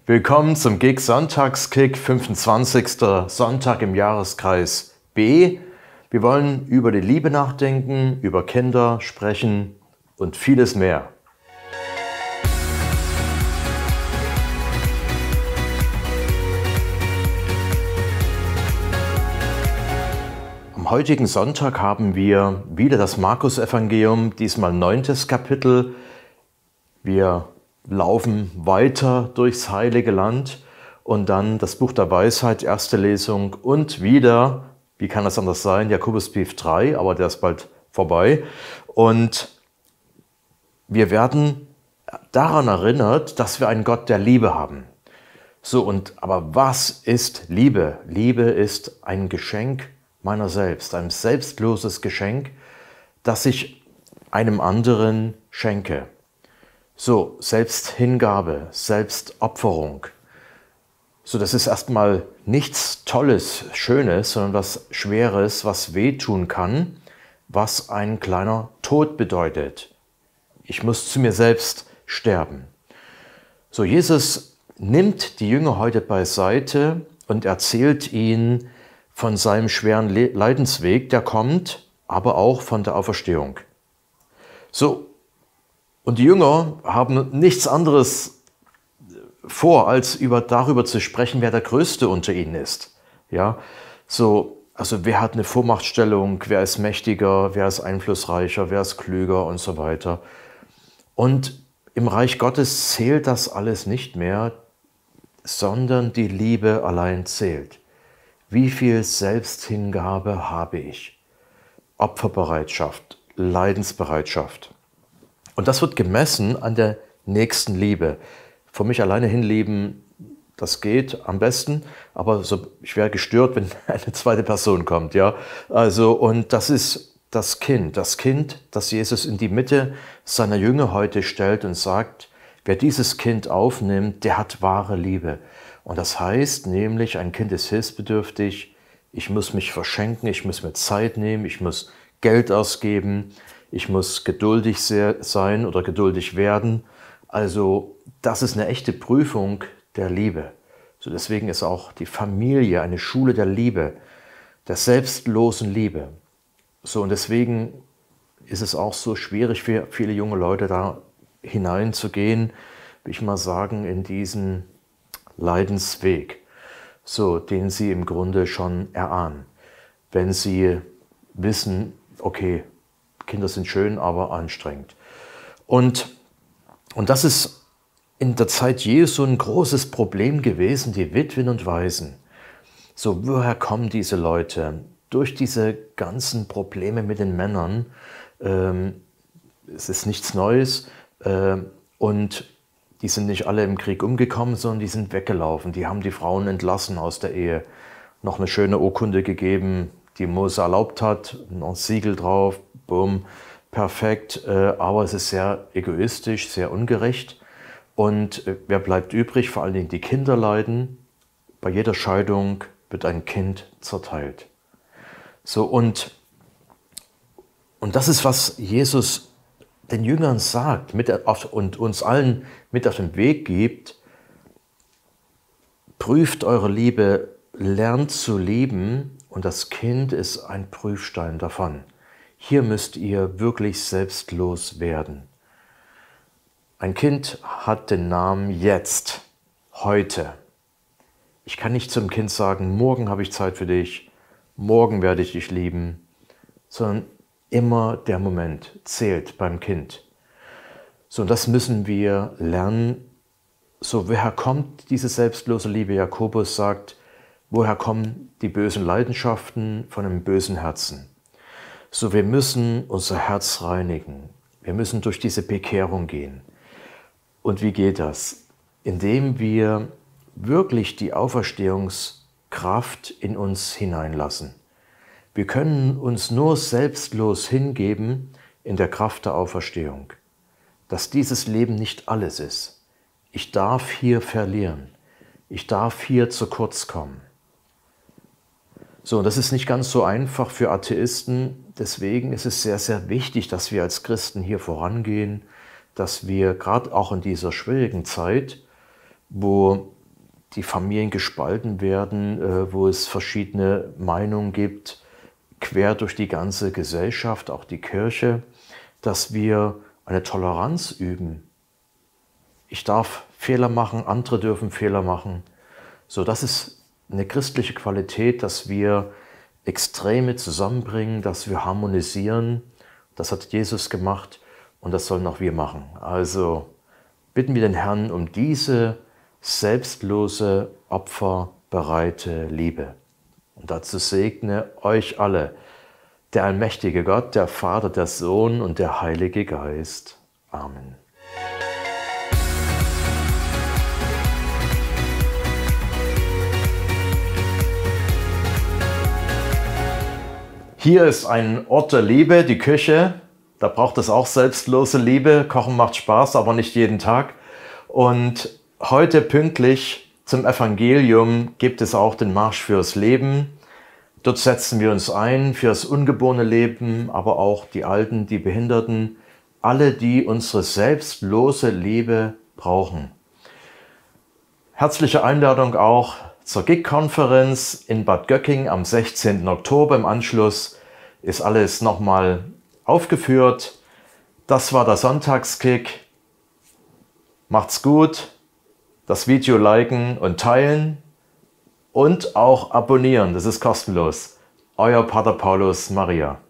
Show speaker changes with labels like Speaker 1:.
Speaker 1: Willkommen zum GIG Sonntagskick, 25. Sonntag im Jahreskreis B. Wir wollen über die Liebe nachdenken, über Kinder sprechen und vieles mehr. Am heutigen Sonntag haben wir wieder das Markus-Evangelium, diesmal 9. Kapitel. Wir laufen weiter durchs Heilige Land und dann das Buch der Weisheit, erste Lesung und wieder, wie kann das anders sein, Jakobusbrief 3, aber der ist bald vorbei. Und wir werden daran erinnert, dass wir einen Gott der Liebe haben. So, aber was ist Liebe? Liebe ist ein Geschenk meiner selbst, ein selbstloses Geschenk, das ich einem anderen schenke. So, Selbsthingabe, Selbstopferung. So, das ist erstmal nichts Tolles, Schönes, sondern was Schweres, was wehtun kann, was ein kleiner Tod bedeutet. Ich muss zu mir selbst sterben. So, Jesus nimmt die Jünger heute beiseite und erzählt ihnen von seinem schweren Leidensweg, der kommt, aber auch von der Auferstehung. So, und die Jünger haben nichts anderes vor, als darüber zu sprechen, wer der Größte unter ihnen ist. Ja? So, also wer hat eine Vormachtstellung, wer ist mächtiger, wer ist einflussreicher, wer ist klüger und so weiter. Und im Reich Gottes zählt das alles nicht mehr, sondern die Liebe allein zählt. Wie viel Selbsthingabe habe ich? Opferbereitschaft, Leidensbereitschaft. Und das wird gemessen an der nächsten Liebe. Für mich alleine hinlieben, das geht am besten, aber ich wäre gestört, wenn eine zweite Person kommt. Ja? Also, und das ist das Kind, das Jesus in die Mitte seiner Jünger heute stellt und sagt, wer dieses Kind aufnimmt, der hat wahre Liebe. Und das heißt nämlich, ein Kind ist hilfsbedürftig, ich muss mich verschenken, ich muss mir Zeit nehmen, ich muss Geld ausgeben, ich muss geduldig sein oder geduldig werden. Also das ist eine echte Prüfung der Liebe. So deswegen ist auch die Familie eine Schule der Liebe, der selbstlosen Liebe. So und deswegen ist es auch so schwierig für viele junge Leute da hineinzugehen, will ich mal sagen, in diesen Leidensweg, so den sie im Grunde schon erahnen, wenn sie wissen, okay, Kinder sind schön, aber anstrengend. Und das ist in der Zeit Jesu ein großes Problem gewesen, die Witwen und Waisen. So, woher kommen diese Leute? Durch diese ganzen Probleme mit den Männern, es ist nichts Neues, und die sind nicht alle im Krieg umgekommen, sondern die sind weggelaufen. Die haben die Frauen entlassen aus der Ehe, noch eine schöne Urkunde gegeben, die Mose erlaubt hat, noch ein Siegel drauf, bumm, perfekt, aber es ist sehr egoistisch, sehr ungerecht. Und wer bleibt übrig? Vor allen Dingen die Kinder leiden. Bei jeder Scheidung wird ein Kind zerteilt. So, und das ist, was Jesus den Jüngern sagt und uns allen mit auf den Weg gibt. Prüft eure Liebe, lernt zu lieben und das Kind ist ein Prüfstein davon. Hier müsst ihr wirklich selbstlos werden. Ein Kind hat den Namen jetzt, heute. Ich kann nicht zum Kind sagen, morgen habe ich Zeit für dich, morgen werde ich dich lieben, sondern immer der Moment zählt beim Kind. So, und das müssen wir lernen. So, woher kommt diese selbstlose Liebe? Jakobus sagt, woher kommen die bösen Leidenschaften? Von einem bösen Herzen. So, wir müssen unser Herz reinigen. Wir müssen durch diese Bekehrung gehen. Und wie geht das? Indem wir wirklich die Auferstehungskraft in uns hineinlassen. Wir können uns nur selbstlos hingeben in der Kraft der Auferstehung. Dass dieses Leben nicht alles ist. Ich darf hier verlieren. Ich darf hier zu kurz kommen. So, und das ist nicht ganz so einfach für Atheisten. Deswegen ist es sehr, sehr wichtig, dass wir als Christen hier vorangehen, dass wir gerade auch in dieser schwierigen Zeit, wo die Familien gespalten werden, wo es verschiedene Meinungen gibt, quer durch die ganze Gesellschaft, auch die Kirche, dass wir eine Toleranz üben. Ich darf Fehler machen, andere dürfen Fehler machen. So, das ist eine christliche Qualität, dass wir Extreme zusammenbringen, dass wir harmonisieren. Das hat Jesus gemacht und das sollen auch wir machen. Also bitten wir den Herrn um diese selbstlose, opferbereite Liebe. Und dazu segne euch alle der allmächtige Gott, der Vater, der Sohn und der Heilige Geist. Amen. Hier ist ein Ort der Liebe, die Küche. Da braucht es auch selbstlose Liebe. Kochen macht Spaß, aber nicht jeden Tag. Und heute pünktlich zum Evangelium gibt es auch den Marsch fürs Leben. Dort setzen wir uns ein für das ungeborene Leben, aber auch die Alten, die Behinderten, alle, die unsere selbstlose Liebe brauchen. Herzliche Einladung auch zur GIG-Konferenz in Bad Göcking am 16. Oktober. Im Anschluss ist alles nochmal aufgeführt. Das war der Sonntagskick. Macht's gut. Das Video liken und teilen und auch abonnieren. Das ist kostenlos. Euer Pater Paulus Maria.